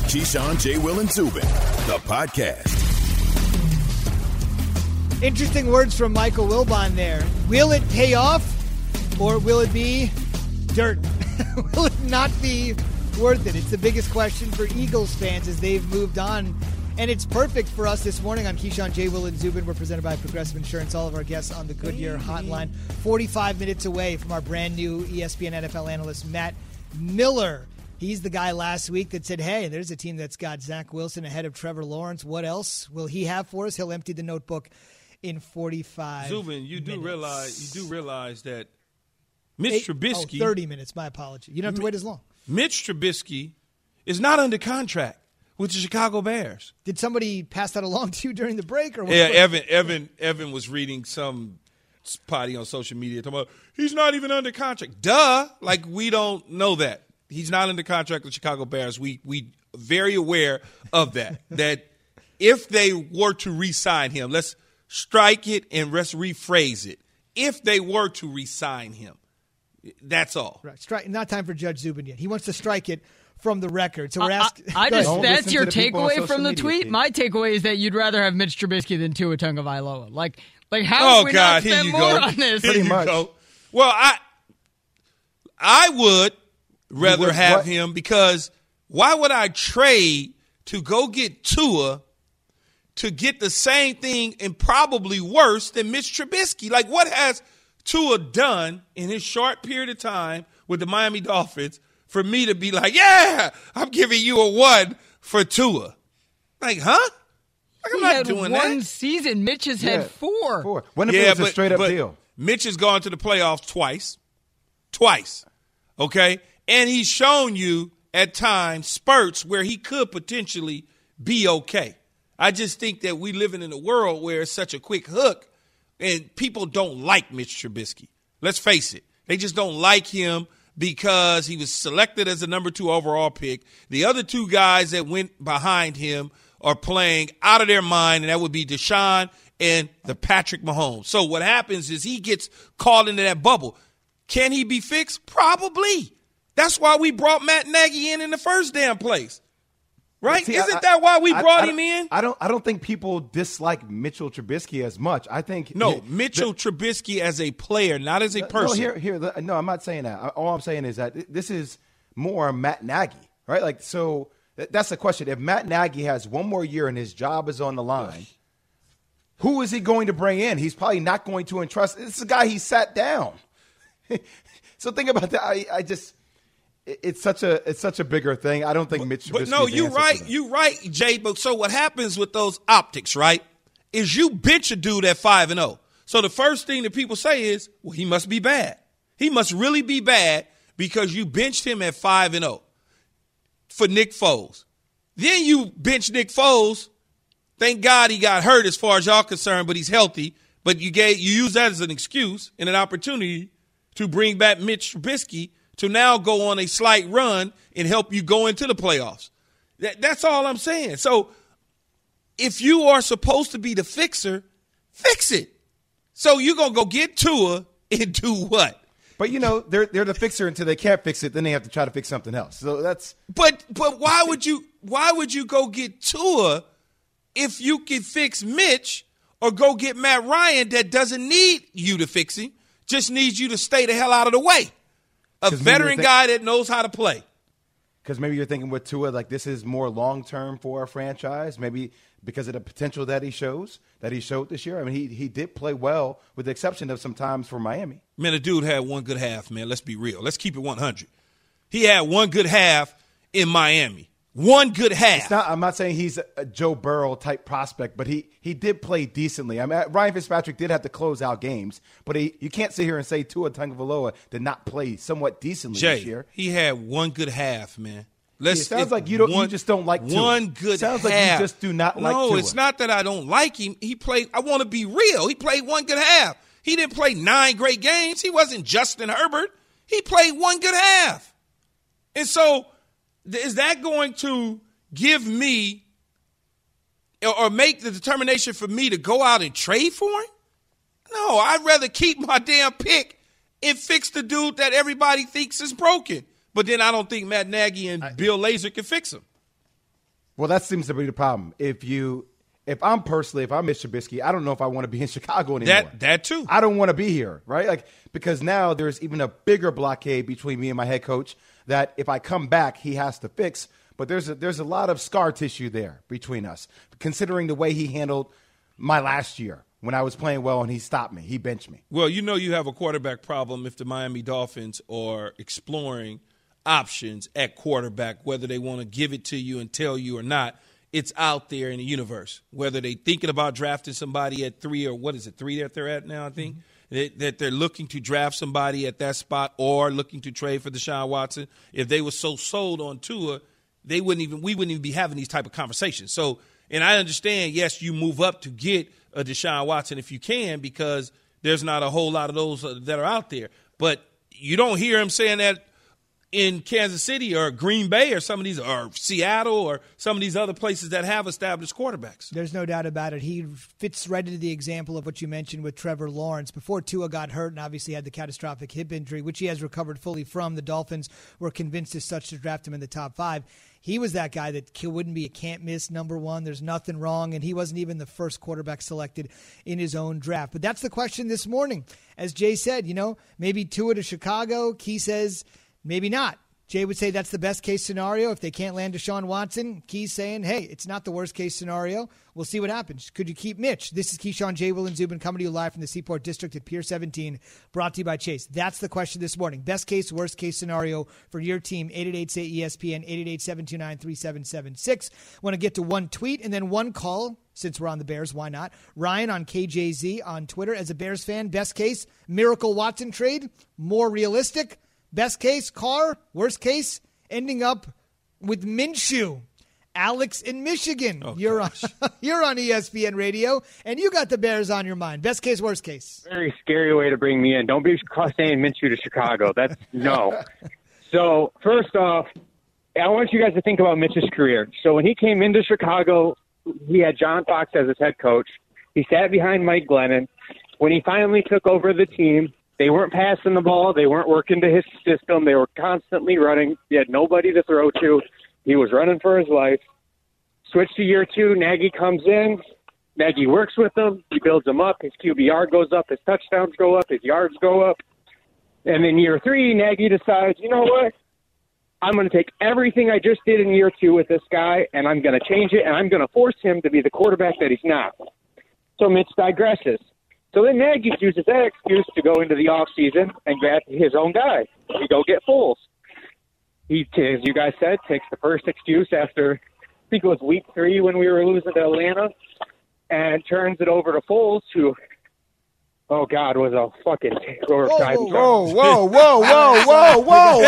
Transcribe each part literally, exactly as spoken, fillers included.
Keyshawn, J. Will, and Zubin, the podcast. Interesting words from Michael Wilbon there. Will it pay off or will it be dirt? Will it not be worth it? It's the biggest question for Eagles fans as they've moved on. And it's perfect for us this morning on Keyshawn, J. Will, and Zubin. We're presented by Progressive Insurance. All of our guests on the Goodyear Hotline. forty-five minutes away from our brand new E S P N N F L analyst, Matt Miller. He's the guy last week that said, hey, there's a team that's got Zach Wilson ahead of Trevor Lawrence. What else will he have for us? He'll empty the notebook in forty-five Zubin, you do minutes. realize you do realize that Mitch Eight, Trubisky. Oh, thirty minutes, my apology. You don't have to wait as long. Mitch Trubisky is not under contract with the Chicago Bears. Did somebody pass that along to you during the break? Or what? Yeah, Evan Evan Evan was reading some potty on social media talking about he's not even under contract. Duh. Like, we don't know that. He's not under contract with Chicago Bears. We we very aware of that. That if they were to re-sign him, let's strike it and let's rephrase it. If they were to re-sign him, that's all. Right. Strike. Not time for Judge Zubin yet. He wants to strike it from the record. So we're asking. I, I just Don't that's your takeaway from the media, tweet. Pete. My takeaway is that you'd rather have Mitch Trubisky than Tua Tagovailoa. Like, like how Oh do we God, not here spend you more go. on this? Here Pretty you much. go. Well, I I would rather would have what? him because why would I trade to go get Tua to get the same thing and probably worse than Mitch Trubisky? Like, what has Tua done in his short period of time with the Miami Dolphins for me to be like, yeah, I'm giving you a one for Tua? Like, huh? Like, I'm He not had doing one that. season. Mitch has Yeah, had four. Four. When if it was a straight up but deal? Mitch has gone to the playoffs twice. Twice. Okay? And he's shown you at times spurts where he could potentially be okay. I just think that we living in a world where it's such a quick hook and people don't like Mitch Trubisky. Let's face it. They just don't like him because he was selected as the number two overall pick. The other two guys that went behind him are playing out of their mind, and that would be Deshaun and the Patrick Mahomes. So what happens is he gets caught into that bubble. Can he be fixed? Probably. That's why we brought Matt Nagy in in the first damn place. Right? See, Isn't I- that why we I- brought I him in? I don't. I don't think people dislike Mitchell Trubisky as much. I think No, the- Mitchell Trubisky as a player, not as a person. No, here, here. the- No, I'm not saying that. All I'm saying is that this is more Matt Nagy, right? Like, so th- that's the question. If Matt Nagy has one more year and his job is on the line, who is he going to bring in? He's probably not going to entrust. This is a guy he sat down. So think about that. I, I just. It's such a it's such a bigger thing. I don't think Mitch Trubisky. But no, is the you answer to right, that. you right, Jay. But so what happens with those optics, right, is you bench a dude at five and zero. So the first thing that people say is, well, he must be bad. He must really be bad because you benched him at five and zero for Nick Foles. Then you bench Nick Foles. Thank God he got hurt as far as y'all concerned, but he's healthy. But you gave you use that as an excuse and an opportunity to bring back Mitch Trubisky to now go on a slight run and help you go into the playoffs. That, that's all I'm saying. So if you are supposed to be the fixer, fix it. So you're going to go get Tua and do what? But, you know, they're they're the fixer until they can't fix it. Then they have to try to fix something else. So that's But but why would you why would you go get Tua if you can fix Mitch or go get Matt Ryan that doesn't need you to fix him, just needs you to stay the hell out of the way? A 'Cause maybe veteran you're think- guy that knows how to play. because maybe you're thinking with Tua, like this is more long term for a franchise. Maybe because of the potential that he shows, that he showed this year. I mean, he he did play well, with the exception of some times for Miami. Man, the dude had one good half, man. Let's be real. Let's keep it one hundred. He had one good half in Miami. One good half. It's not, I'm not saying he's a, a Joe Burrow type prospect, but he, he did play decently. I mean, Ryan Fitzpatrick did have to close out games, but he, you can't sit here and say Tua Tagovailoa did not play somewhat decently Jay, this year. he had one good half, man. Let's, It sounds if like you don't- you one, just don't like Tua. one good Sounds half. like you just do not like No, Tua. it's not that I don't like him. He played. I want to be real. He played one good half. He didn't play nine great games. He wasn't Justin Herbert. He played one good half. And so, th- is that going to give me or, or make the determination for me to go out and trade for him? No, I'd rather keep my damn pick and fix the dude that everybody thinks is broken. But then I don't think Matt Nagy and I, Bill Lazor can fix him. Well, that seems to be the problem. If you, if I'm personally, if I'm Mitch Trubisky, I don't know if I want to be in Chicago anymore. That that too. I don't want to be here, right? Like because now there's even a bigger blockade between me and my head coach that if I come back, he has to fix. But there's a, there's a lot of scar tissue there between us, considering the way he handled my last year when I was playing well and he stopped me. He benched me. Well, you know you have a quarterback problem if the Miami Dolphins are exploring options at quarterback, whether they want to give it to you and tell you or not. It's out there in the universe. Whether they're thinking about drafting somebody at three or what is it, three that they're at now, I think, mm-hmm. that, that they're looking to draft somebody at that spot or looking to trade for Deshaun Watson. If they were so sold on Tua, they wouldn't even we wouldn't even be having these type of conversations. So, and I understand, yes, you move up to get a Deshaun Watson if you can because there's not a whole lot of those that are out there. But you don't hear him saying that in Kansas City or Green Bay or some of these, or Seattle or some of these other places that have established quarterbacks. There's no doubt about it. He fits right into the example of what you mentioned with Trevor Lawrence. Before Tua got hurt and obviously had the catastrophic hip injury, which he has recovered fully from, the Dolphins were convinced as such to draft him in the top five. He was that guy that wouldn't be a can't-miss number one. There's nothing wrong, and he wasn't even the first quarterback selected in his own draft. But that's the question this morning. As Jay said, you know, maybe Tua to Chicago. Key says maybe not. Jay would say that's the best-case scenario. If they can't land Deshaun Watson, Key's saying, hey, it's not the worst-case scenario. We'll see what happens. Could you keep Mitch? This is Keyshawn, J. Will, and Zubin coming to you live from the Seaport District at Pier seventeen, brought to you by Chase. That's the question this morning. Best-case, worst-case scenario for your team, eight eight eight, S A Y, E S P N, eight eight eight, seven two nine, three seven seven six. Want to get to one tweet and then one call, since we're on the Bears, why not? Ryan on K J Z on Twitter. As a Bears fan, best case, Miracle Watson trade, more realistic. Best case, Carr. Worst case, ending up with Minshew. Alex in Michigan. Oh, you're on you're on E S P N Radio, and you got the Bears on your mind. Best case, worst case. Very scary way to bring me in. Don't be saying Minshew to Chicago. That's no. So first off, I want you guys to think about Mitch's career. So when he came into Chicago, he had John Fox as his head coach. He sat behind Mike Glennon. When he finally took over the team, they weren't passing the ball. They weren't working to his system. They were constantly running. He had nobody to throw to. He was running for his life. Switch to year two. Nagy comes in. Nagy works with him. He builds him up. His Q B R goes up. His touchdowns go up. His yards go up. And in year three, Nagy decides, you know what? I'm going to take everything I just did in year two with this guy, and I'm going to change it, and I'm going to force him to be the quarterback that he's not. So Mitch digresses. So then Nagy uses that excuse to go into the offseason and grab his own guy. He go get Foles. He, as you guys said, takes the first excuse after, I think it was week three when we were losing to Atlanta, and turns it over to Foles, who, oh, God, was a fucking whoa, whoa, whoa, whoa, whoa, whoa, whoa.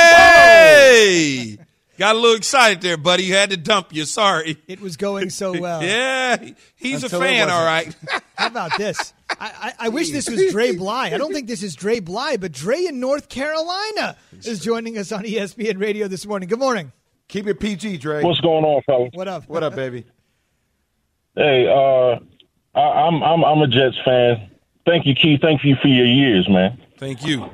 Hey! Got a little excited there, buddy. You had to dump you. Sorry. It was going so well. Yeah, he's Until a fan, all right. How about this? I, I, I wish this was Dre Bly. I don't think this is Dre Bly, but Dre in North Carolina is joining us on E S P N Radio this morning. Good morning. Keep it P G, Dre. What's going on, fellas? What up? What up, baby? Hey, uh, I, I'm I'm I'm a Jets fan. Thank you, Keith. Thank you for your years, man. Thank you.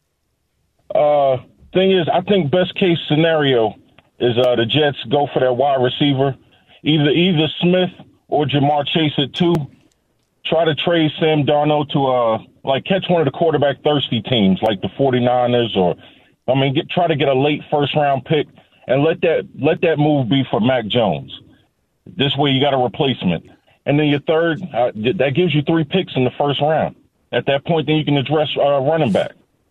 Uh, thing is, I think best case scenario is uh, the Jets go for their wide receiver, either either Smith or Jamar Chase at two. Try to trade Sam Darnold to uh like catch one of the quarterback thirsty teams like the 49ers or I mean get try to get a late first round pick and let that let that move be for Mac Jones. This way you got a replacement. And then your third, uh, that gives you three picks in the first round. At that point, then you can address uh, running back.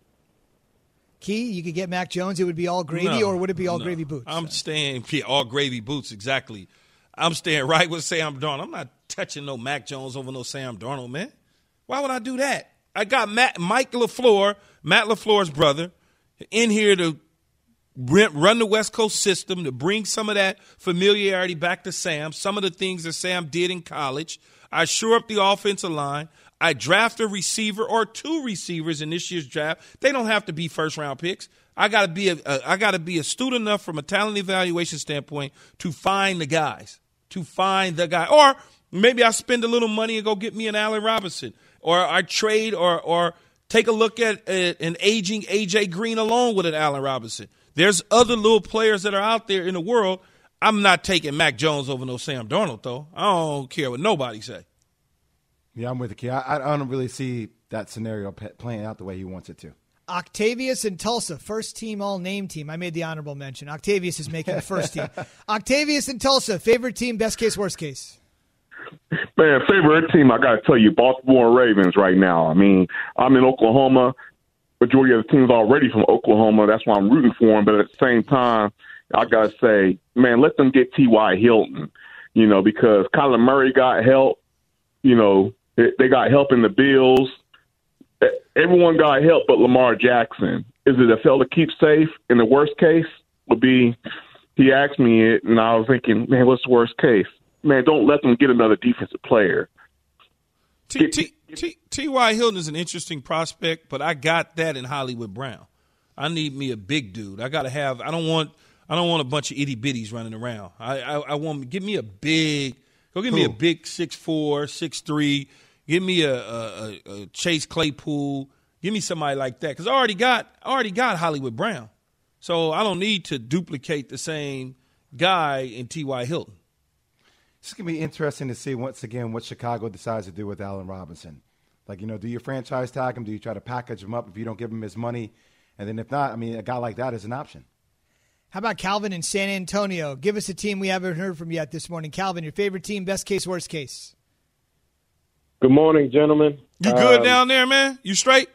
Key, you could get Mac Jones. It would be all gravy, No, or would it be all no. gravy boots? I'm staying yeah, all gravy boots, exactly. I'm staying right with Sam Darnold. I'm not touching no Mac Jones over no Sam Darnold, man. Why would I do that? I got Matt, Mike LaFleur, Matt LaFleur's brother, in here to run the West Coast system, to bring some of that familiarity back to Sam, some of the things that Sam did in college. I shore up the offensive line. I draft a receiver or two receivers in this year's draft. They don't have to be first-round picks. I got to be a, a I got to be astute enough from a talent evaluation standpoint to find the guys, to find the guy. Or maybe I spend a little money and go get me an Allen Robinson, or I trade or or take a look at a, an aging A J Green along with an Allen Robinson. There's other little players that are out there in the world. I'm not taking Mac Jones over no Sam Darnold, though. I don't care what nobody say. Yeah, I'm with the kid. I, I don't really see that scenario playing out the way he wants it to. Octavius in Tulsa, first team, all name team. I made the honorable mention. Octavius is making the first team. Octavius in Tulsa, favorite team, best case, worst case. Man, favorite team, I got to tell you, Baltimore Ravens right now. I mean, I'm in Oklahoma. Majority of the team's already from Oklahoma. That's why I'm rooting for them. But at the same time, I got to say, man, let them get T Y. Hilton, you know, because Kyler Murray got help. You know, they got help in the Bills. Everyone got help but Lamar Jackson. Is it a fella to keep safe? In the worst case would be, he asked me it, and I was thinking, man, what's the worst case? Man, don't let them get another defensive player. T- T- T- T Y. Hilton is an interesting prospect, but I got that in Hollywood Brown. I need me a big dude. I got to have – I don't want I don't want a bunch of itty-bitties running around. I, I, I want – give me a big – go give me a big six four, six three. Give me a, a, a Chase Claypool. Give me somebody like that because I already got I already got Hollywood Brown, so I don't need to duplicate the same guy in T Y. Hilton. It's going to be interesting to see once again what Chicago decides to do with Allen Robinson. Like, you know, do you franchise tag him? Do you try to package him up if you don't give him his money? And then if not, I mean, a guy like that is an option. How about Calvin in San Antonio? Give us a team we haven't heard from yet this morning. Calvin, your favorite team, best case, worst case. Good morning, gentlemen. You good um, down there, man? You straight?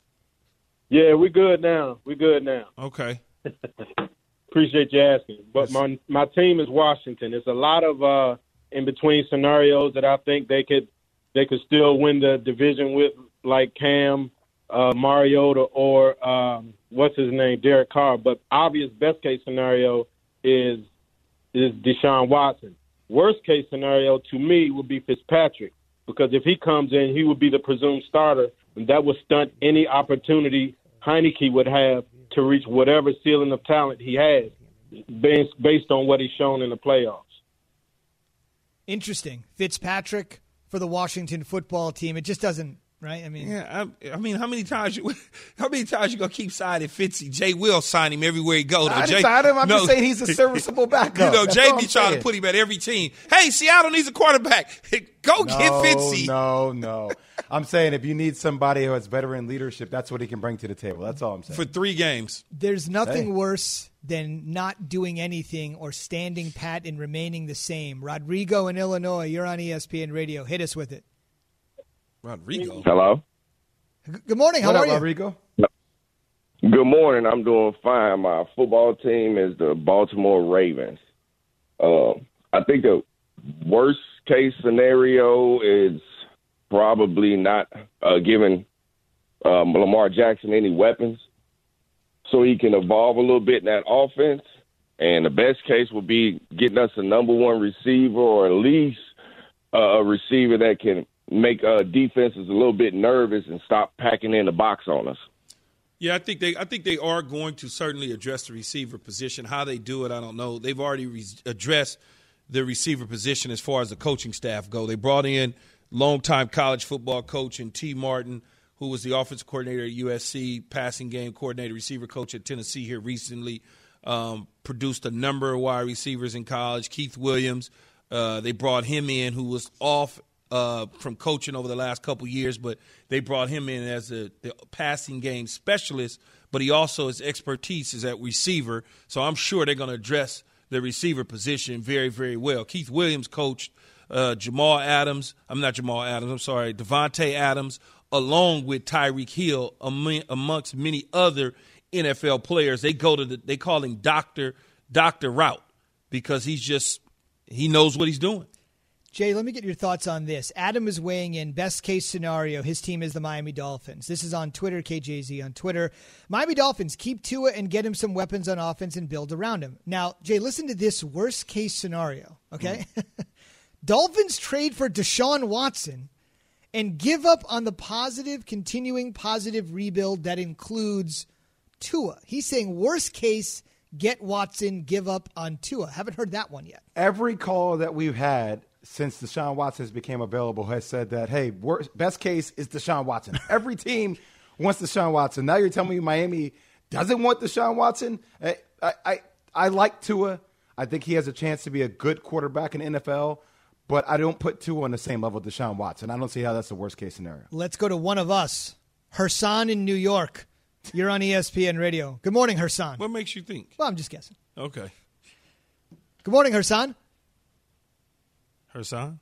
Yeah, we good now. We good now. Okay. Appreciate you asking. But my my team is Washington. There's a lot of uh, in-between scenarios that I think they could they could still win the division with, like Cam, uh, Mariota, or um, what's his name, Derek Carr. But obvious best case scenario is is Deshaun Watson. Worst case scenario to me would be Fitzpatrick, because if he comes in, he would be the presumed starter, and that would stunt any opportunity Heineke would have to reach whatever ceiling of talent he has, based, based on what he's shown in the playoffs. Interesting. Fitzpatrick for the Washington football team. It just doesn't, right? I mean, yeah. I, I mean, how many times you how many times you gonna keep signing Fitzy? Jay will sign him everywhere he goes. I Jay, didn't sign him. I'm no, just saying he's a serviceable backup. You know, That's Jay all be I'm trying saying. to put him at every team. Hey, Seattle needs a quarterback. Go no, get Fitzy. No, no. I'm saying if you need somebody who has veteran leadership, that's what he can bring to the table. That's all I'm saying. For three games. There's nothing Hey. worse than not doing anything or standing pat and remaining the same. Rodrigo in Illinois, you're on E S P N Radio. Hit us with it. Rodrigo. Hello. G- Good morning. How What are up, you? Rodrigo? Good morning. I'm doing fine. My football team is the Baltimore Ravens. Uh, I think the worst case scenario is probably not uh, giving um, Lamar Jackson any weapons so he can evolve a little bit in that offense. And the best case would be getting us a number one receiver, or at least uh, a receiver that can make uh, defenses a little bit nervous and stop packing in the box on us. Yeah, I think they I think they are going to certainly address the receiver position. How they do it, I don't know. They've already re- addressed the receiver position as far as the coaching staff go. They brought in longtime college football coach and T. Martin, who was the offensive coordinator at U S C, passing game coordinator, receiver coach at Tennessee here recently, um, produced a number of wide receivers in college. Keith Williams, uh, they brought him in, who was off uh, from coaching over the last couple years, but they brought him in as a, the passing game specialist, but he also, his expertise is at receiver, so I'm sure they're going to address the receiver position very, very well. Keith Williams coached uh, Jamal Adams, I'm not Jamal Adams, I'm sorry, Devontae Adams, along with Tyreek Hill, among, amongst many other N F L players. They go to the, they call him Doctor Doctor Route because he's just, he knows what he's doing. Jay, let me get your thoughts on this. Adam is weighing in. Best case scenario, his team is the Miami Dolphins. This is on Twitter, K J Z on Twitter. Miami Dolphins, keep Tua and get him some weapons on offense and build around him. Now, Jay, listen to this worst case scenario, okay? Mm. Dolphins trade for Deshaun Watson and give up on the positive, continuing positive rebuild that includes Tua. He's saying worst case, get Watson, give up on Tua. Haven't heard that one yet. Every call that we've had since Deshaun Watson became available has said that, hey, worst, best case is Deshaun Watson. Every team wants Deshaun Watson. Now you're telling me Miami doesn't want Deshaun Watson? I, I, I like Tua. I think he has a chance to be a good quarterback in the N F L, but I don't put Tua on the same level with Deshaun Watson. I don't see how that's the worst case scenario. Let's go to one of us. Hersan in New York. You're on E S P N Radio. Good morning, Hersan. What makes you think? Well, I'm just guessing. Okay. Good morning, Hersan. Hersan?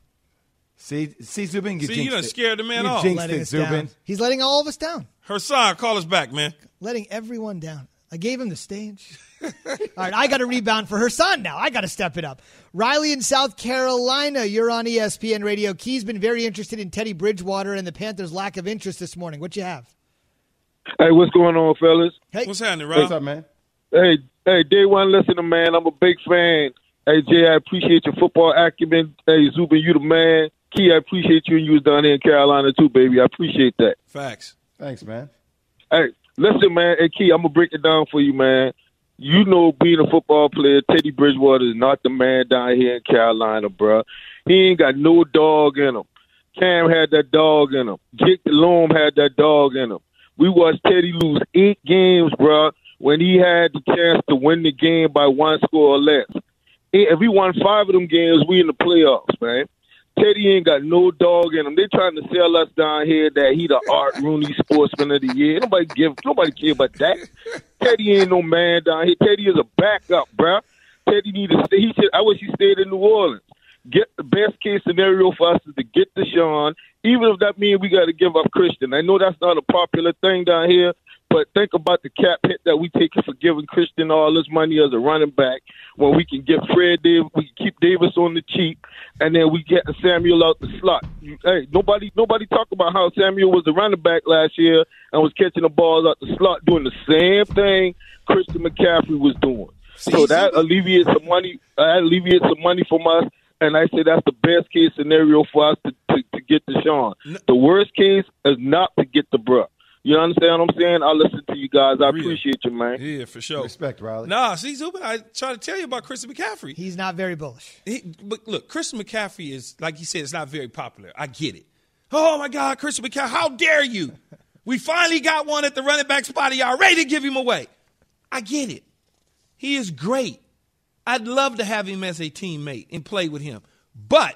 See, see Zubin, you See, jinxed you done it. scared the man you off. jinxed Letting it, us Zubin. down. He's letting all of us down. Hersan, call us back, man. Letting everyone down. I gave him the stage. All right, I got to rebound for Hersan now. I got to step it up. Riley in South Carolina, you're on E S P N Radio. Key's been very interested in Teddy Bridgewater and the Panthers' lack of interest this morning. What you have? Hey, what's going on, fellas? Hey, What's happening, Rob? What's up, man? Hey, hey, day one listener, man. I'm a big fan. Hey, Jay, I appreciate your football acumen. Hey, Zubin, you the man. Key, I appreciate you, and you was down here in Carolina, too, baby. I appreciate that. Facts. Thanks, man. Hey, listen, man. Hey, Key, I'm going to break it down for you, man. You know, being a football player, Teddy Bridgewater is not the man down here in Carolina, bro. He ain't got no dog in him. Cam had that dog in him. Jake Delhomme had that dog in him. We watched Teddy lose eight games, bro, when he had the chance to win the game by one score or less. If we won five of them games, we in the playoffs, man. Teddy ain't got no dog in him. They trying to sell us down here that he the Art Rooney Sportsman of the Year. Nobody give, nobody care about that. Teddy ain't no man down here. Teddy is a backup, bro. Teddy need to stay. He should. I wish he stayed in New Orleans. Get the best case scenario for us is to get Deshaun, even if that means we got to give up Christian. I know that's not a popular thing down here, but think about the cap hit that we take for giving Christian all this money as a running back when we can get Fred Davis, we can keep Davis on the cheap, and then we get Samuel out the slot. Hey, nobody nobody talk about how Samuel was the running back last year and was catching the balls out the slot, doing the same thing Christian McCaffrey was doing. So that alleviates some money. That alleviates some money from us. And I say that's the best case scenario for us to, to, to get Deshaun. The worst case is not to get the bruh. You understand what I'm saying? I listen to you guys. I appreciate you, man. Yeah, for sure. Respect, Riley. Nah, see, Zubin, I try to tell you about Christian McCaffrey. He's not very bullish. He, but look, Christian McCaffrey is, like you said, it's not very popular. I get it. Oh, my God, Christian McCaffrey, how dare you? We finally got one at the running back spot, and y'all ready to give him away. I get it. He is great. I'd love to have him as a teammate and play with him. But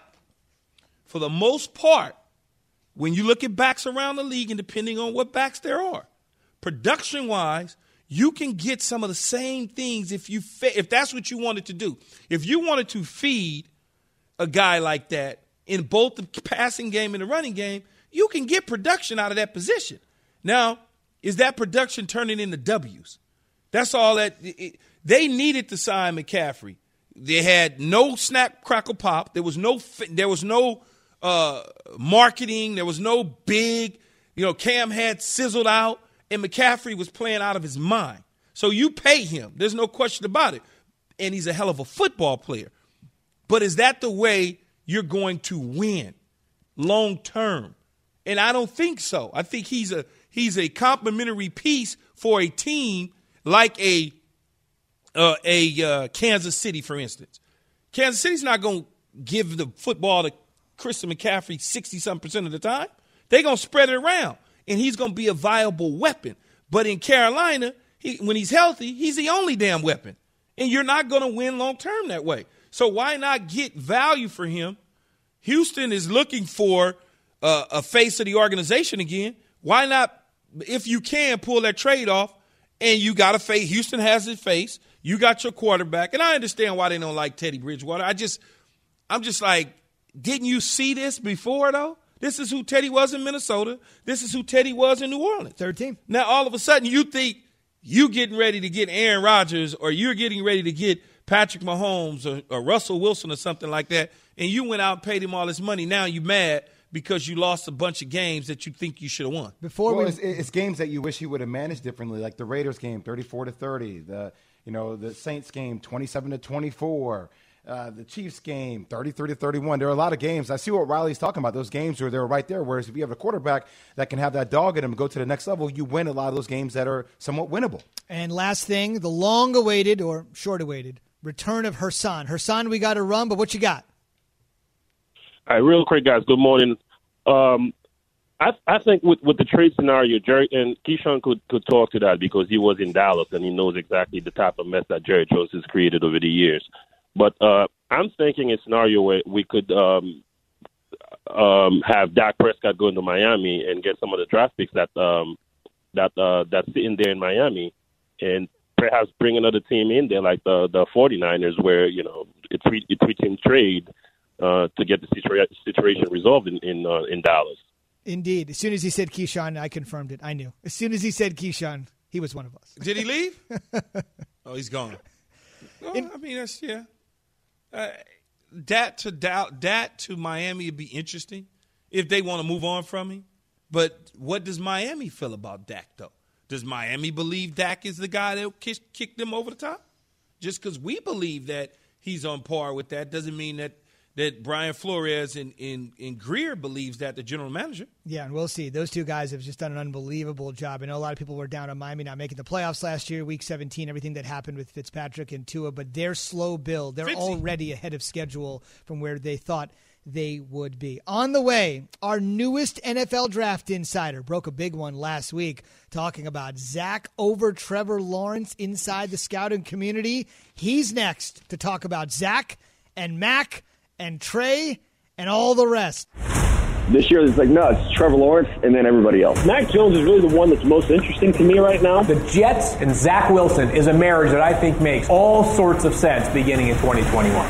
for the most part, when you look at backs around the league, and depending on what backs there are, production-wise, you can get some of the same things if you if that's what you wanted to do. If you wanted to feed a guy like that in both the passing game and the running game, you can get production out of that position. Now, is that production turning into W's? That's all that it, – they needed to sign McCaffrey. They had no snap, crackle, pop. There was no there was no uh, marketing. There was no big, you know, Cam had sizzled out, and McCaffrey was playing out of his mind. So you pay him. There's no question about it. And he's a hell of a football player. But is that the way you're going to win long term? And I don't think so. I think he's a he's a complementary piece for a team like a Uh, a uh, Kansas City, for instance. Kansas City's not going to give the football to Christian McCaffrey sixty-something percent of the time. They're going to spread it around, and he's going to be a viable weapon. But in Carolina, he, when he's healthy, he's the only damn weapon, and you're not going to win long-term that way. So why not get value for him? Houston is looking for uh, a face of the organization again. Why not, if you can, pull that trade off, and you got a face. Houston has his face. You got your quarterback, and I understand why they don't like Teddy Bridgewater. I just, I'm just like, didn't you see this before, though? This is who Teddy was in Minnesota. This is who Teddy was in New Orleans. Third team. Now, all of a sudden, you think you getting ready to get Aaron Rodgers or you're getting ready to get Patrick Mahomes or, or Russell Wilson or something like that, and you went out and paid him all this money. Now you mad because you lost a bunch of games that you think you should have won. Before well, we, it's, it's games that you wish you would have managed differently, like the Raiders game, thirty-four to thirty. The you know the Saints game, twenty-seven to twenty-four. Uh, the Chiefs game, thirty-three to thirty-one. There are a lot of games. I see what Riley's talking about. Those games where they're right there. Whereas if you have a quarterback that can have that dog in him and go to the next level, you win a lot of those games that are somewhat winnable. And last thing, the long-awaited or short-awaited return of Hersan. Hersan, we got to run, but what you got? All right, real quick, guys. Good morning. Um, I, I think with, with the trade scenario, Jerry and Keyshawn could, could talk to that because he was in Dallas and he knows exactly the type of mess that Jerry Jones has created over the years. But uh, I'm thinking a scenario where we could um, um, have Dak Prescott go into Miami and get some of the draft picks that um, that uh, that's sitting there in Miami, and perhaps bring another team in there like the the 49ers, where you know it's it's between trade uh, to get the situa- situation resolved in in, uh, in Dallas. Indeed. As soon as he said Keyshawn, I confirmed it. I knew. As soon as he said Keyshawn, he was one of us. Did he leave? Oh, he's gone. Well, In, I mean, that's, yeah. Uh, that to that to Miami would be interesting if they want to move on from him. But what does Miami feel about Dak, though? Does Miami believe Dak is the guy that will kick, kick them over the top? Just because we believe that he's on par with that doesn't mean that that Brian Flores and, and, and Greer believes that, the general manager. Yeah, and we'll see. Those two guys have just done an unbelievable job. I know a lot of people were down on Miami not making the playoffs last year, week seventeen, everything that happened with Fitzpatrick and Tua, but their slow build, they're Fitzy. already ahead of schedule from where they thought they would be. On the way, our newest N F L draft insider broke a big one last week talking about Zach over Trevor Lawrence inside the scouting community. He's next to talk about Zach and Mac and Trey and all the rest. This year, it's like, no, it's Trevor Lawrence and then everybody else. Mac Jones is really the one that's most interesting to me right now. The Jets and Zach Wilson is a marriage that I think makes all sorts of sense beginning in twenty twenty-one.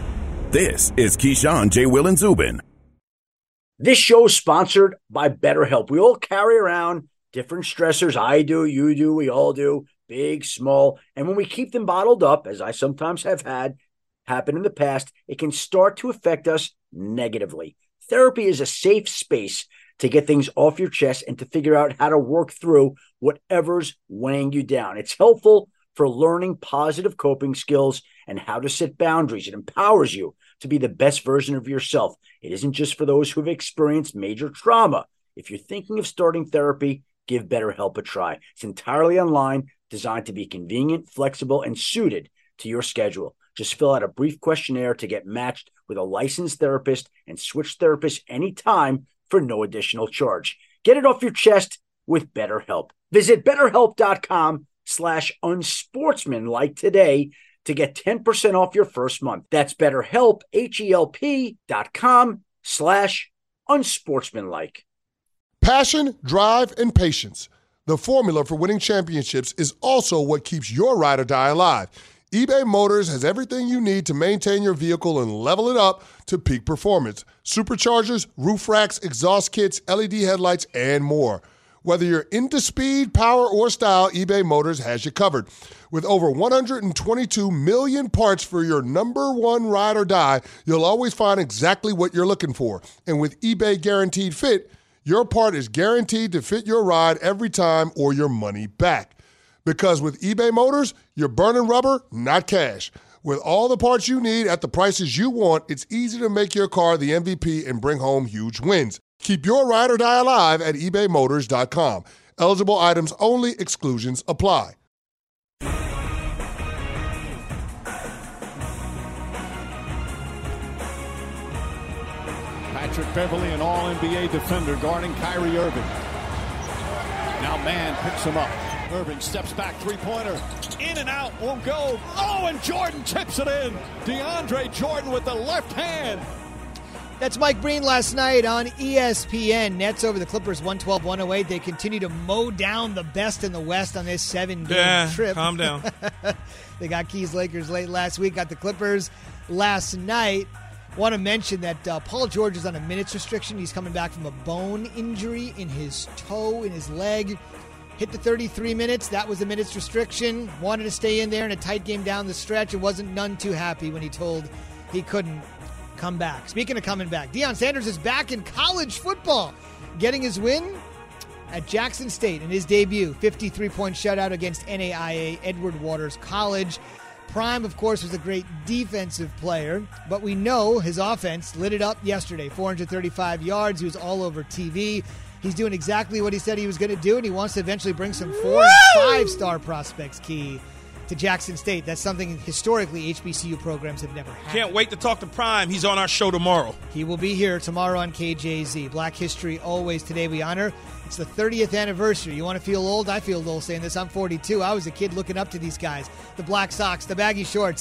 This is Keyshawn, J. Will, and Zubin. This show is sponsored by BetterHelp. We all carry around different stressors. I do, you do, we all do, big, small. And when we keep them bottled up, as I sometimes have had happen in the past, it can start to affect us negatively. Therapy is a safe space to get things off your chest and to figure out how to work through whatever's weighing you down. It's helpful for learning positive coping skills and how to set boundaries. It empowers you to be the best version of yourself. It isn't just for those who have experienced major trauma. If you're thinking of starting therapy, give BetterHelp a try. It's entirely online, designed to be convenient, flexible, and suited to your schedule. Just fill out a brief questionnaire to get matched with a licensed therapist and switch therapists anytime for no additional charge. Get it off your chest with BetterHelp. Visit BetterHelp.com slash unsportsmanlike today to get ten percent off your first month. That's BetterHelp, H-E-L-P dot com slash unsportsmanlike. Passion, drive, and patience. The formula for winning championships is also what keeps your ride or die alive. eBay Motors has everything you need to maintain your vehicle and level it up to peak performance. Superchargers, roof racks, exhaust kits, L E D headlights, and more. Whether you're into speed, power, or style, eBay Motors has you covered. With over one hundred twenty-two million parts for your number one ride or die, you'll always find exactly what you're looking for. And with eBay Guaranteed Fit, your part is guaranteed to fit your ride every time or your money back. Because with eBay Motors, you're burning rubber, not cash. With all the parts you need at the prices you want, it's easy to make your car the M V P and bring home huge wins. Keep your ride or die alive at ebay motors dot com. Eligible items only. Exclusions apply. Patrick Beverly, an all N B A defender, guarding Kyrie Irving. Now Mann picks him up. Irving steps back, three-pointer. In and out, won't go. Oh, and Jordan tips it in. DeAndre Jordan with the left hand. That's Mike Breen last night on E S P N. Nets over the Clippers, one twelve one oh eight. They continue to mow down the best in the West on this seven-game yeah, trip. Calm down. They got Keys Lakers late last week, got the Clippers last night. Want to mention that uh, Paul George is on a minutes restriction. He's coming back from a bone injury in his toe, in his leg. Hit the thirty-three minutes. That was the minutes restriction. Wanted to stay in there in a tight game down the stretch. And wasn't none too happy when he told he couldn't come back. Speaking of coming back, Deion Sanders is back in college football, getting his win at Jackson State in his debut. fifty-three point shutout against N A I A Edward Waters College. Prime, of course, was a great defensive player, but we know his offense lit it up yesterday. four hundred thirty-five yards. He was all over T V. He's doing exactly what he said he was going to do, and he wants to eventually bring some four- Woo! and five-star prospects, Key, to Jackson State. That's something historically H B C U programs have never had. Can't wait to talk to Prime. He's on our show tomorrow. He will be here tomorrow on K J Z. Black History always. Today we honor. It's the thirtieth anniversary. You want to feel old? I feel old saying this. I'm forty-two. I was a kid looking up to these guys. The black socks, the baggy shorts.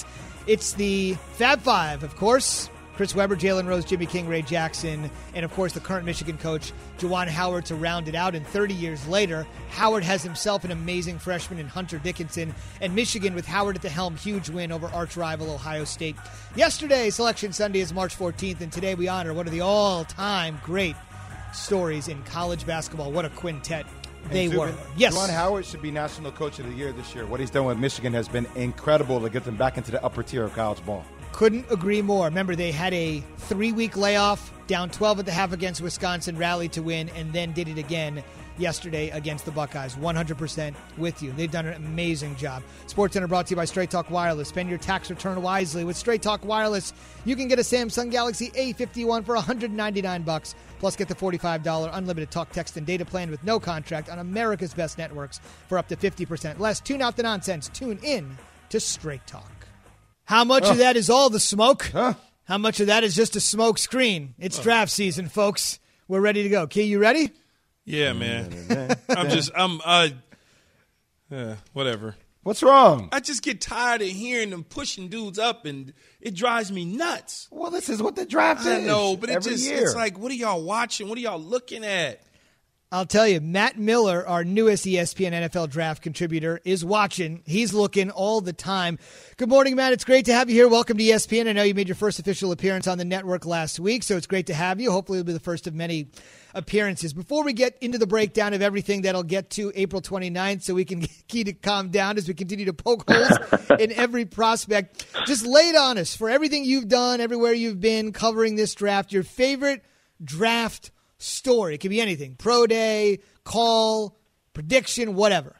It's the Fab Five, of course. Chris Webber, Jalen Rose, Jimmy King, Ray Jackson, and, of course, the current Michigan coach, Juwan Howard, to round it out. And thirty years later, Howard has himself an amazing freshman in Hunter Dickinson. And Michigan, with Howard at the helm, huge win over arch-rival Ohio State. Yesterday, Selection Sunday is March fourteenth, and today we honor one of the all-time great stories in college basketball. What a quintet they Zubin, were. Yes. Juwan Howard should be National Coach of the Year this year. What he's done with Michigan has been incredible to get them back into the upper tier of college ball. Couldn't agree more. Remember, they had a three-week layoff, down twelve at the half against Wisconsin, rallied to win, and then did it again yesterday against the Buckeyes. one hundred percent with you. They've done an amazing job. SportsCenter brought to you by Straight Talk Wireless. Spend your tax return wisely. With Straight Talk Wireless, you can get a Samsung Galaxy A fifty-one for one hundred ninety-nine bucks. Plus, get the forty-five dollars unlimited talk, text, and data plan with no contract on America's best networks for up to fifty percent less. Tune out the nonsense. Tune in to Straight Talk. How much oh. of that is all the smoke? Huh? How much of that is just a smoke screen? It's oh. draft season, folks. We're ready to go. Key, you ready? Yeah, man. I'm just, I'm, uh, uh, whatever. What's wrong? I just get tired of hearing them pushing dudes up, and it drives me nuts. Well, this is what the draft I is. I know, but it just, year. it's like, what are y'all watching? What are y'all looking at? I'll tell you, Matt Miller, our newest E S P N N F L draft contributor, is watching. He's looking all the time. Good morning, Matt. It's great to have you here. Welcome to E S P N. I know you made your first official appearance on the network last week, so it's great to have you. Hopefully it'll be the first of many appearances. Before we get into the breakdown of everything that'll get to April twenty-ninth, so we can get Key to calm down as we continue to poke holes in every prospect, just lay it on us for everything you've done, everywhere you've been covering this draft, your favorite draft story. It could be anything. Pro day, call, prediction, whatever.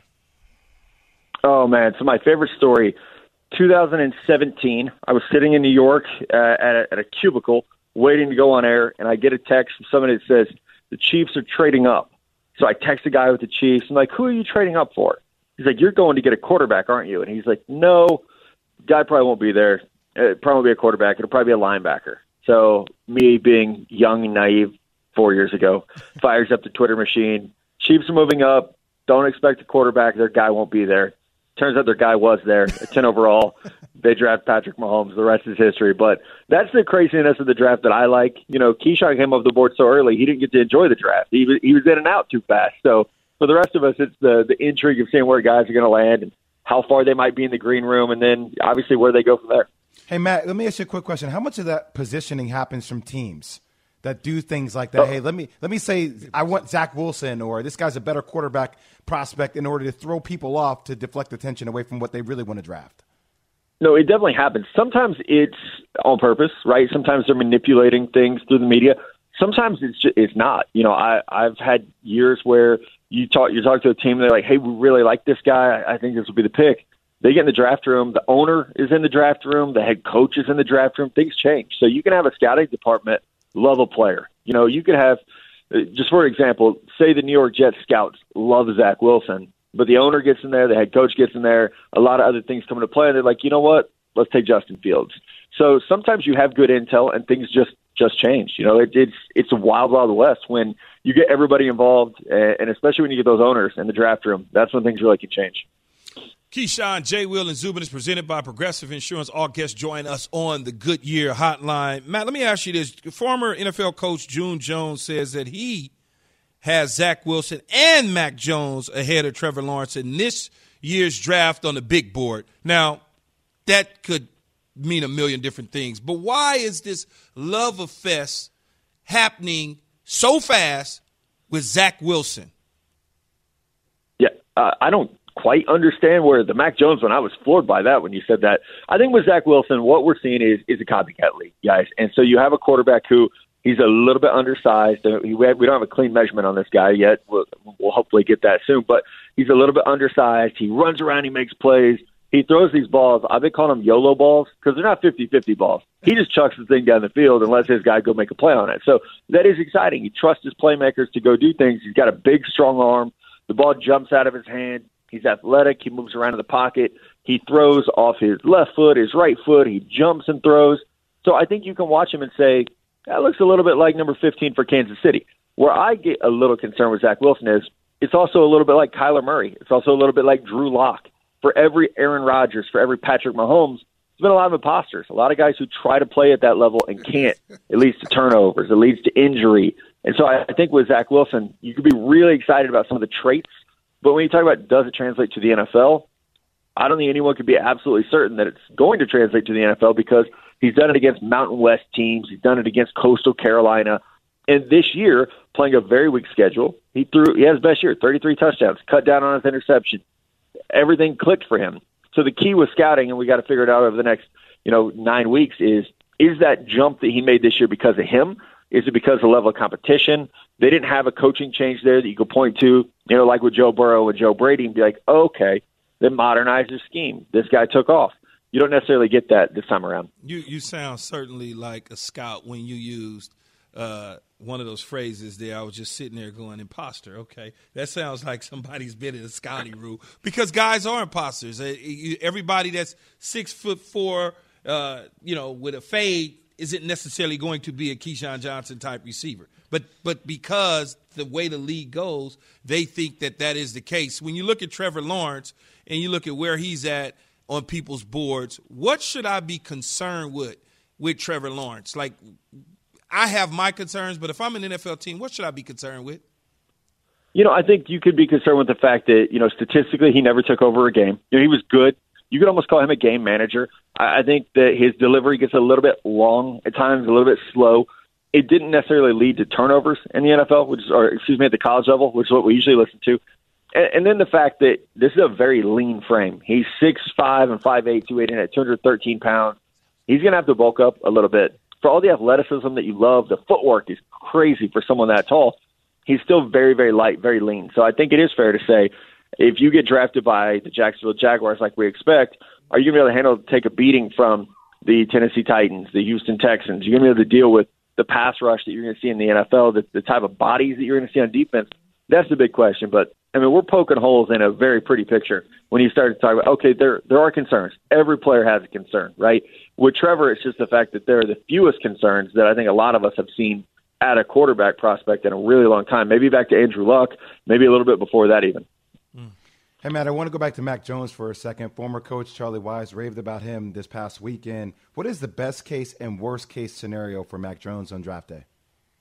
Oh, man. So my favorite story, two thousand seventeen, I was sitting in New York uh, at, a, at a cubicle waiting to go on air, and I get a text from somebody that says, the Chiefs are trading up. So I text a guy with the Chiefs. I'm like, who are you trading up for? He's like, you're going to get a quarterback, aren't you? And he's like, no, guy probably won't be there. It probably won't be a quarterback. It'll probably be a linebacker. So me being young and naive, four years ago, fires up the Twitter machine. Chiefs are moving up. Don't expect a quarterback. Their guy won't be there. Turns out their guy was there at ten overall. They draft Patrick Mahomes. The rest is history. But that's the craziness of the draft that I like. You know, Keyshawn came off the board so early, he didn't get to enjoy the draft. He was, he was in and out too fast. So for the rest of us, it's the, the intrigue of seeing where guys are going to land and how far they might be in the green room, and then obviously where they go from there. Hey, Matt, let me ask you a quick question. How much of that positioning happens from teams that do things like that? Oh. Hey, let me let me say I want Zach Wilson, or this guy's a better quarterback prospect, in order to throw people off to deflect attention away from what they really want to draft. No, it definitely happens. Sometimes it's on purpose, right? Sometimes they're manipulating things through the media. Sometimes it's just, it's not. You know, I I've had years where you talk you talk to a team, and they're like, hey, we really like this guy. I think this will be the pick. They get in the draft room. The owner is in the draft room. The head coach is in the draft room. Things change. So you can have a scouting department love a player. You know, you could have, just for example, say the New York Jets scouts love Zach Wilson, but the owner gets in there, the head coach gets in there, a lot of other things come into play, and they're like, you know what, let's take Justin Fields. So sometimes you have good intel and things just, just change. You know, it, it's it's a wild, wild west when you get everybody involved, and especially when you get those owners in the draft room. That's when things really can change. Keyshawn, J. Will, and Zubin is presented by Progressive Insurance. All guests join us on the Goodyear Hotline. Matt, let me ask you this. Former N F L coach June Jones says that he has Zach Wilson and Mac Jones ahead of Trevor Lawrence in this year's draft on the big board. Now, that could mean a million different things, but why is this love affair happening so fast with Zach Wilson? Yeah, uh, I don't quite understand where the Mac Jones one. I was floored by that when you said that. I think with Zach Wilson, what we're seeing is is a copycat league, guys. And so you have a quarterback who he's a little bit undersized. We don't have a clean measurement on this guy yet. We'll, we'll hopefully get that soon. But he's a little bit undersized. He runs around. He makes plays. He throws these balls. I've been calling them YOLO balls because they're not fifty-fifty balls. He just chucks the thing down the field and lets his guy go make a play on it. So that is exciting. He trusts his playmakers to go do things. He's got a big, strong arm. The ball jumps out of his hand. He's athletic. He moves around in the pocket. He throws off his left foot, his right foot. He jumps and throws. So I think you can watch him and say, that looks a little bit like number fifteen for Kansas City. Where I get a little concerned with Zach Wilson is it's also a little bit like Kyler Murray. It's also a little bit like Drew Lock. For every Aaron Rodgers, for every Patrick Mahomes, It's been a lot of imposters, a lot of guys who try to play at that level and can't. It leads to turnovers. It leads to injury. And so I think with Zach Wilson, you could be really excited about some of the traits. But when you talk about does it translate to the N F L, I don't think anyone could be absolutely certain that it's going to translate to the N F L because he's done it against Mountain West teams. He's done it against Coastal Carolina. And this year, playing a very weak schedule, he threw. He had his best year, thirty-three touchdowns, cut down on his interception. Everything clicked for him. So the key with scouting, and we got to figure it out over the next, you know, nine weeks, is is that jump that he made this year because of him? Is it because of the level of competition? They didn't have a coaching change there that you could point to, you know, like with Joe Burrow and Joe Brady, and be like, oh, okay, they modernized their scheme. This guy took off. You don't necessarily get that this time around. You you sound certainly like a scout when you used uh, one of those phrases there. I was just sitting there going, imposter. Okay, that sounds like somebody's been in a scouting room because guys are imposters. Uh, you, everybody that's six foot four, uh, you know, with a fade isn't necessarily going to be a Keyshawn Johnson type receiver. But but because the way the league goes, they think that that is the case. When you look at Trevor Lawrence and you look at where he's at on people's boards, what should I be concerned with with Trevor Lawrence? Like, I have my concerns, but if I'm an N F L team, what should I be concerned with? You know, I think you could be concerned with the fact that, you know, statistically he never took over a game. You know, he was good. You could almost call him a game manager. I think that his delivery gets a little bit long at times, a little bit slow. It didn't necessarily lead to turnovers in the N F L, which is, or excuse me, at the college level, which is what we usually listen to. And, and then the fact that this is a very lean frame. He's six five and five eight, two eighty, and at two hundred thirteen pounds. He's going to have to bulk up a little bit. For all the athleticism that you love, the footwork is crazy for someone that tall. He's still very, very light, very lean. So I think it is fair to say, if you get drafted by the Jacksonville Jaguars like we expect, are you going to be able to handle take a beating from the Tennessee Titans, the Houston Texans? You're going to be able to deal with the pass rush that you're going to see in the N F L, the, the type of bodies that you're going to see on defense? That's the big question. But, I mean, we're poking holes in a very pretty picture when you start to talk about, okay, there there are concerns. Every player has a concern, right? With Trevor, it's just the fact that there are the fewest concerns that I think a lot of us have seen at a quarterback prospect in a really long time. Maybe back to Andrew Luck, maybe a little bit before that even. Hey, Matt, I want to go back to Mac Jones for a second. Former coach Charlie Wise raved about him this past weekend. What is the best case and worst case scenario for Mac Jones on draft day?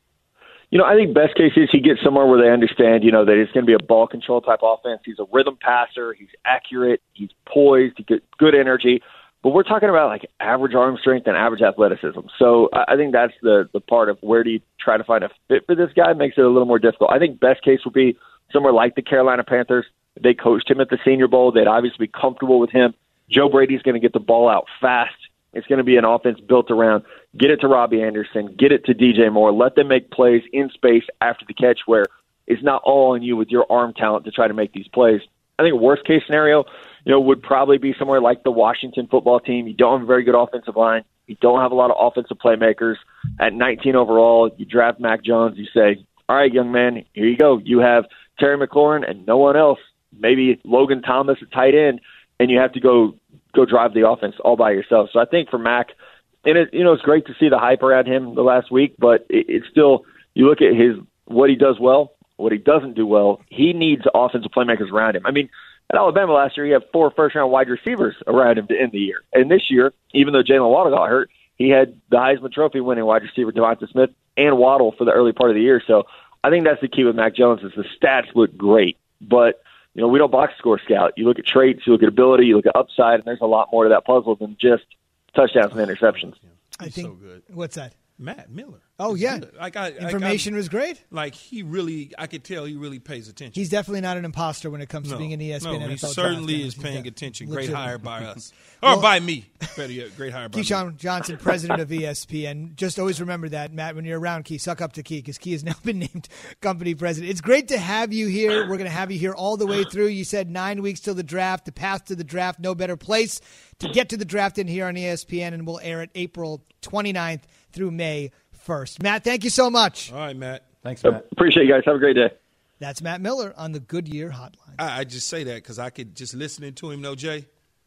You know, I think best case is he gets somewhere where they understand, you know, that it's going to be a ball control type offense. He's a rhythm passer. He's accurate. He's poised. He gets good energy. But we're talking about like average arm strength and average athleticism. So I think that's the, the part of where do you try to find a fit for this guy makes it a little more difficult. I think best case would be somewhere like the Carolina Panthers. They coached him at the Senior Bowl. They'd obviously be comfortable with him. Joe Brady's going to get the ball out fast. It's going to be an offense built around get it to Robbie Anderson, get it to D J Moore, let them make plays in space after the catch where it's not all on you with your arm talent to try to make these plays. I think a worst-case scenario, you know, would probably be somewhere like the Washington football team. You don't have a very good offensive line. You don't have a lot of offensive playmakers. At nineteen overall, you draft Mac Jones. You say, all right, young man, here you go. You have Terry McLaurin and no one else. Maybe Logan Thomas at tight end, and you have to go go drive the offense all by yourself. So I think for Mac, and it, you know, it's great to see the hype around him the last week, but it, it's still, you look at his what he does well, what he doesn't do well. He needs offensive playmakers around him. I mean, at Alabama last year, he had four first-round wide receivers around him to end the year. And this year, even though Jalen Waddle got hurt, he had the Heisman Trophy winning wide receiver Devonta Smith and Waddle for the early part of the year. So I think that's the key with Mac Jones is the stats look great, but you know, we don't box score scout. You look at traits, you look at ability, you look at upside, and there's a lot more to that puzzle than just touchdowns and interceptions. I think. So good. What's that? Matt Miller. Oh, It's yeah. good. Like I, Information like was great. Like he really, I could tell he really pays attention. He's definitely not an imposter when it comes no, to being an E S P N no, N he F L certainly draft. is He's paying de- attention. Great legit. hire by us. Or Well, by me. Better yet, great hire by Keyshawn me. Johnson, president of E S P N. Just always remember that, Matt, when you're around Key, suck up to Key, because Key has now been named company president. It's great to have you here. We're going to have you here all the way through. You said nine weeks till the draft. The path to the draft, no better place to get to the draft than here on E S P N, and we'll air it April twenty-ninth through May first. Matt, thank you so much. All right, Matt. Thanks, Matt. Appreciate you guys. Have a great day. That's Matt Miller on the Goodyear Hotline. I, I just say that because I could just listening to him, no Jay.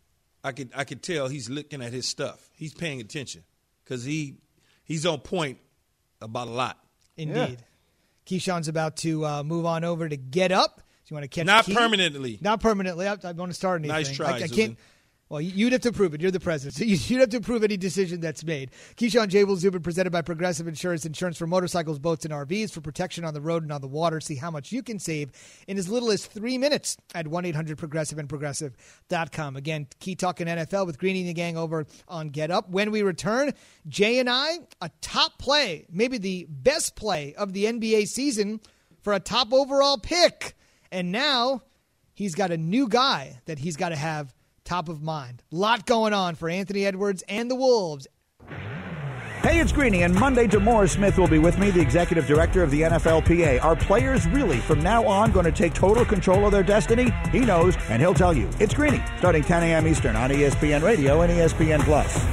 I could I could tell he's looking at his stuff. He's paying attention because he he's on point about a lot. Indeed. Yeah. Keyshawn's about to uh, move on over to Get Up. Do you want to catch Not Key? permanently. Not permanently. I, I want to start anything. Nice try, I, I Zubin. can't. Well, you'd have to prove it. You're the president. So you'd have to prove any decision that's made. Keyshawn, J. Will, Zubin, presented by Progressive Insurance. Insurance for motorcycles, boats, and R Vs for protection on the road and on the water. See how much you can save in as little as three minutes at one eight hundred progressive and progressive dot com. Again, Key talking N F L with Greeny and the gang over on Get Up. When we return, Jay and I, a top play, maybe the best play of the N B A season for a top overall pick. And now he's got a new guy that he's got to have top of mind. A lot going on for Anthony Edwards and the Wolves. Hey, it's Greeny, and Monday, DeMaurice Smith will be with me, the executive director of the N F L P A. Are players really, from now on, going to take total control of their destiny? He knows, and he'll tell you. It's Greeny, starting ten a.m. Eastern on E S P N Radio and E S P N Plus.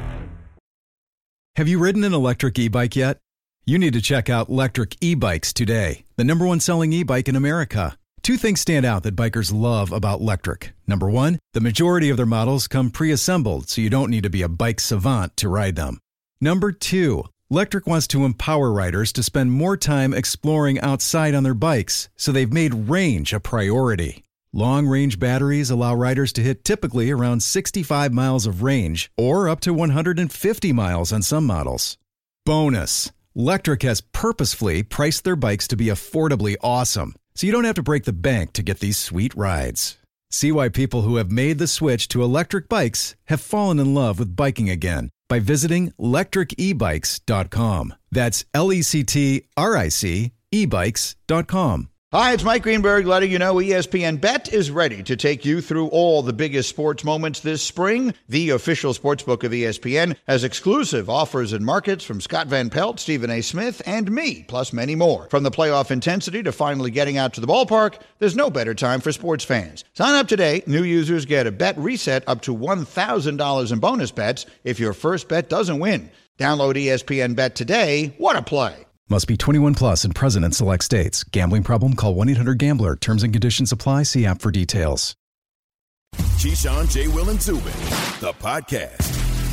Have you ridden an electric e-bike yet? You need to check out Lectric E-Bikes today, the number one selling e-bike in America. Two things stand out that bikers love about Lectric. Number one, the majority of their models come pre-assembled, so you don't need to be a bike savant to ride them. Number two, Lectric wants to empower riders to spend more time exploring outside on their bikes, so they've made range a priority. Long-range batteries allow riders to hit typically around sixty-five miles of range, or up to one hundred fifty miles on some models. Bonus, Lectric has purposefully priced their bikes to be affordably awesome, so you don't have to break the bank to get these sweet rides. See why people who have made the switch to electric bikes have fallen in love with biking again by visiting lectric e bikes dot com. That's L E C T R I C e bikes dot com. Hi, it's Mike Greenberg letting you know E S P N Bet is ready to take you through all the biggest sports moments this spring. The official sportsbook of E S P N has exclusive offers and markets from Scott Van Pelt, Stephen A. Smith, and me, plus many more. From the playoff intensity to finally getting out to the ballpark, there's no better time for sports fans. Sign up today. New users get a bet reset up to one thousand dollars in bonus bets if your first bet doesn't win. Download E S P N Bet today. What a play. Must be twenty-one plus and present in select states. Gambling problem? Call one eight hundred gambler. Terms and conditions apply. See app for details. Keyshawn, J. Will, and Zubin, the podcast.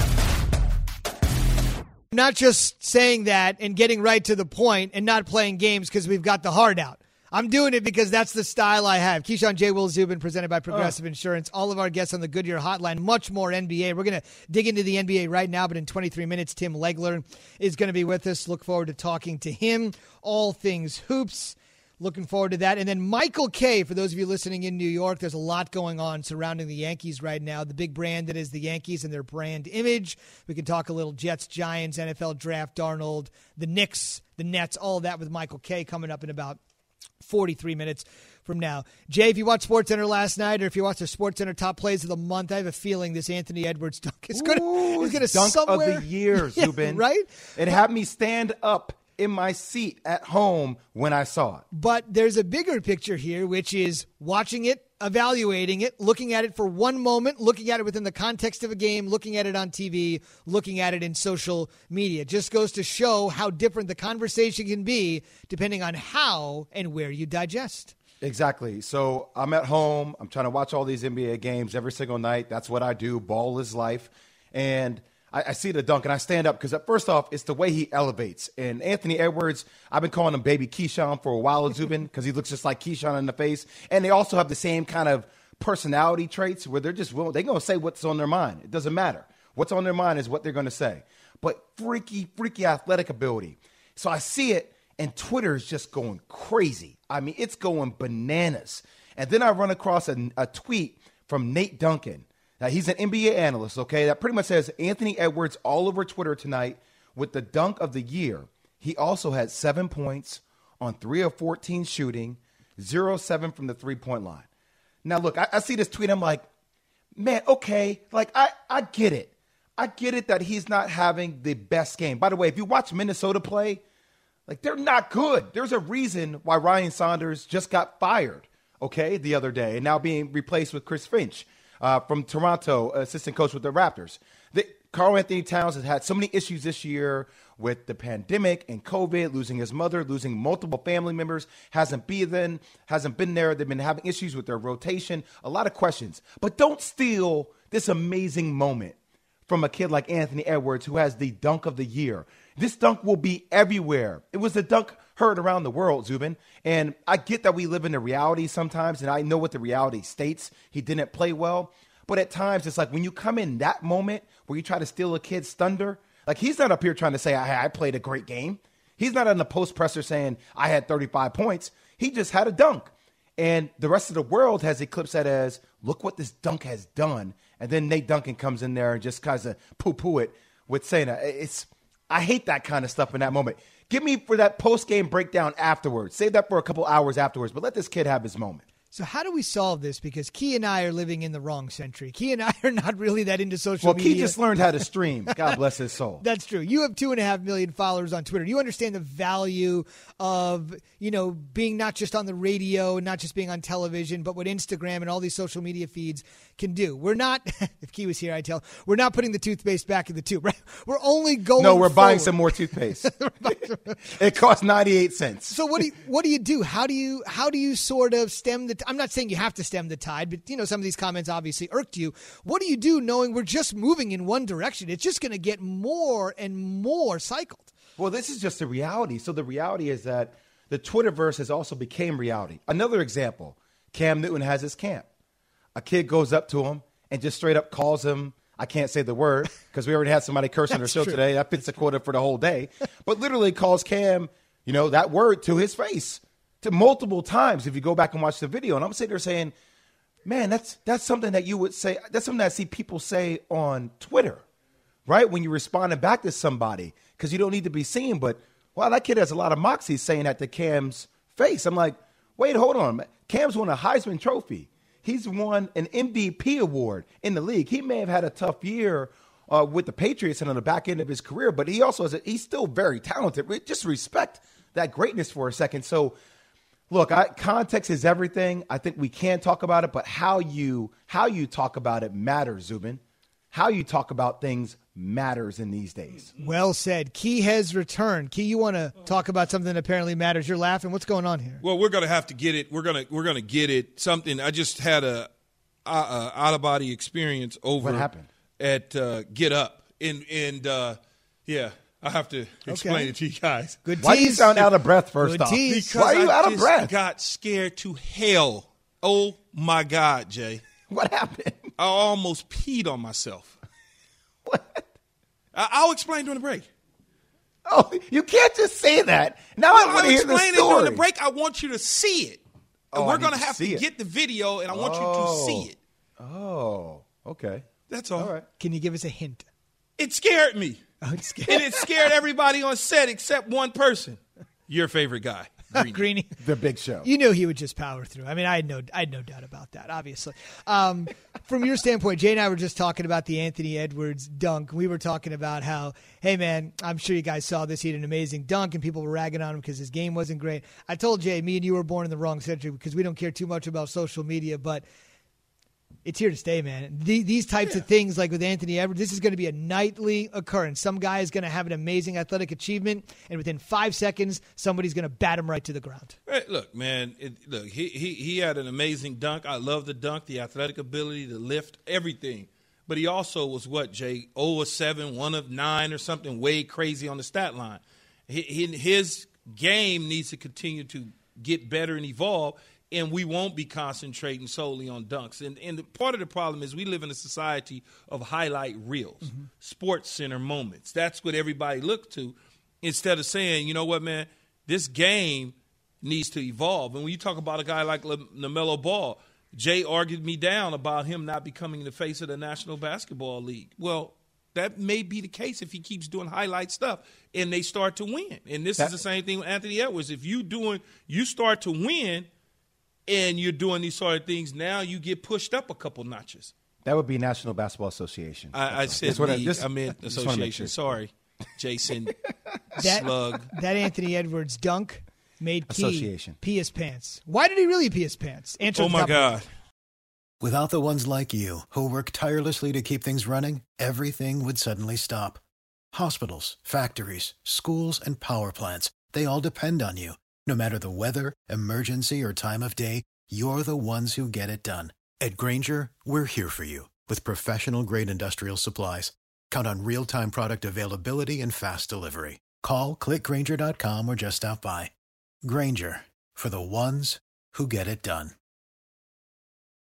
I'm not just saying that and getting right to the point and not playing games because we've got the heart out. I'm doing it because that's the style I have. Keyshawn, J. Will, Zubin, presented by Progressive oh. Insurance. All of our guests on the Goodyear Hotline, much more N B A. We're going to dig into the N B A right now, but in twenty-three minutes, Tim Legler is going to be with us. Look forward to talking to him. All things hoops. Looking forward to that. And then Michael Kay, for those of you listening in New York, there's a lot going on surrounding the Yankees right now. The big brand that is the Yankees and their brand image. We can talk a little Jets, Giants, N F L draft, Darnold, the Knicks, the Nets, all of that with Michael Kay coming up in about forty-three minutes from now. Jay, if you watched SportsCenter last night or if you watched the SportsCenter top plays of the month, I have a feeling this Anthony Edwards dunk is going to dunk somewhere. of the year, Zubin. Yeah, right? It had me stand up in my seat at home when I saw it. But there's a bigger picture here, which is watching it, evaluating it, looking at it for one moment, looking at it within the context of a game, looking at it on T V, looking at it in social media. It just goes to show how different the conversation can be depending on how and where you digest. Exactly. So I'm at home. I'm trying to watch all these N B A games every single night. That's what I do. Ball is life. And I, I see the dunk, and I stand up because, first off, it's the way he elevates. And Anthony Edwards, I've been calling him Baby Keyshawn for a while, Zubin, because he looks just like Keyshawn in the face. And they also have the same kind of personality traits where they're just willing. They're going to say what's on their mind. It doesn't matter. What's on their mind is what they're going to say. But freaky, freaky athletic ability. So I see it, and Twitter is just going crazy. I mean, it's going bananas. And then I run across a, a tweet from Nate Duncan. Now, he's an N B A analyst, okay, that pretty much says Anthony Edwards all over Twitter tonight with the dunk of the year. He also had seven points on three of fourteen shooting, zero seven from the three-point line. Now, look, I, I see this tweet. I'm like, man, okay, like, I, I get it. I get it that he's not having the best game. By the way, if you watch Minnesota play, like, they're not good. There's a reason why Ryan Saunders just got fired, okay, the other day, and now being replaced with Chris Finch. Uh, from Toronto, assistant coach with the Raptors. The, Karl Anthony Towns has had so many issues this year with the pandemic and COVID, losing his mother, losing multiple family members, hasn't been, hasn't been there. They've been having issues with their rotation, a lot of questions. But don't steal this amazing moment from a kid like Anthony Edwards, who has the dunk of the year. This dunk will be everywhere. It was the dunk heard around the world, Zubin. And I get that we live in a reality sometimes, and I know what the reality states. He didn't play well. But at times, it's like when you come in that moment where you try to steal a kid's thunder, like he's not up here trying to say, I, I played a great game. He's not on the post presser saying, I had thirty-five points. He just had a dunk. And the rest of the world has eclipsed that as, look what this dunk has done. And then Nate Duncan comes in there and just kind of poo-poo it with saying, it's, I hate that kind of stuff in that moment. Give me for that post-game breakdown afterwards. Save that for a couple hours afterwards, but let this kid have his moment. So how do we solve this? Because Key and I are living in the wrong century. Key and I are not really that into social well, media. Well, Key just learned how to stream. God bless his soul. That's true. You have two and a half million followers on Twitter. You understand the value of, you know, being not just on the radio and not just being on television, but what Instagram and all these social media feeds can do. We're not, if Key was here, I'd tell, we're not putting the toothpaste back in the tube. Right? We're only going No, we're forward. buying some more toothpaste. It costs ninety-eight cents. So what do you, what do you do? How do you how do you sort of stem the? I'm not saying you have to stem the tide, but you know some of these comments obviously irked you. What do you do knowing we're just moving in one direction? It's just going to get more and more cycled. Well, this is just the reality. So the reality is that the Twitterverse has also became reality. Another example: Cam Newton has his camp. A kid goes up to him and just straight up calls him. I can't say the word because we already had somebody curse on our show true. today. That fits the quota for the whole day. But literally calls Cam, you know, that word to his face to multiple times if you go back and watch the video. And I'm sitting there saying, man, that's that's something that you would say. That's something that I see people say on Twitter, right? When you're responding back to somebody because you don't need to be seen. But, wow, that kid has a lot of moxie saying that to Cam's face. I'm like, wait, hold on. Cam's won a Heisman Trophy. He's won an M V P award in the league. He may have had a tough year uh, with the Patriots and on the back end of his career, but he also has a, he's still very talented. Just respect that greatness for a second. So, look, I, context is everything. I think we can talk about it, but how you how you talk about it matters, Zubin. How you talk about things matters in these days. Well said. Key has returned. Key, you want to talk about something that apparently matters. You're laughing. What's going on here? Well, we're going to have to get it. We're going to we're going to get it. Something. I just had a, a, a out of body experience over what happened? at uh, Get Up, and and uh, yeah, I have to explain Okay. it to you guys. Good Why do you tease. sound out of breath first Good off? tease. Because Why are you I out of just breath? got scared to hell. Oh my God, Jay! What happened? I almost peed on myself. What? I- I'll explain during the break. Oh, you can't just say that. Now I want I'll to hear the explain it story. during the break. I want you to see it. And Oh, I we're need going to to have see to it. get the video, and I want Oh. you to see it. Oh, okay. That's all. All right. Can you give us a hint? It scared me. Oh, it's scared. And it scared everybody on set except one person. Your favorite guy. Greeny. Greeny. The Big Show. You knew he would just power through. I mean, I had no, I had no doubt about that, obviously. Um, from your standpoint, Jay and I were just talking about the Anthony Edwards dunk. We were talking about how, hey, man, I'm sure you guys saw this. He had an amazing dunk, and people were ragging on him because his game wasn't great. I told Jay, me and you were born in the wrong century because we don't care too much about social media, but it's here to stay, man. The, these types Yeah. of things, like with Anthony Edwards, this is going to be a nightly occurrence. Some guy is going to have an amazing athletic achievement, and within five seconds, somebody's going to bat him right to the ground. Hey, look, man, it, look, he, he he had an amazing dunk. I love the dunk, the athletic ability, the lift, everything. But he also was what, Jay, zero of seven, one of nine or something, way crazy on the stat line. He, he, his game needs to continue to get better and evolve, and we won't be concentrating solely on dunks. And, and the, part of the problem is we live in a society of highlight reels, mm-hmm. Sports Center moments. That's what everybody look to instead of saying, you know what, man, this game needs to evolve. And when you talk about a guy like LaMelo Ball, Jay argued me down about him not becoming the face of the National Basketball League. Well, that may be the case if he keeps doing highlight stuff and they start to win. And this that, is the same thing with Anthony Edwards. If you doing, you start to win and you're doing these sort of things, now you get pushed up a couple notches. That would be National Basketball Association. I, I said what league. I, just, I meant association. Sure. Sorry, Jason that, Slug. That Anthony Edwards dunk made Key association. pee his pants. Why did he really pee his pants? Answer oh, my God. Without the ones like you, who work tirelessly to keep things running, everything would suddenly stop. Hospitals, factories, schools, and power plants, they all depend on you. No matter the weather, emergency, or time of day, you're the ones who get it done. At Grainger, we're here for you with professional-grade industrial supplies. Count on real-time product availability and fast delivery. Call, click Grainger dot com, or just stop by. Grainger, for the ones who get it done.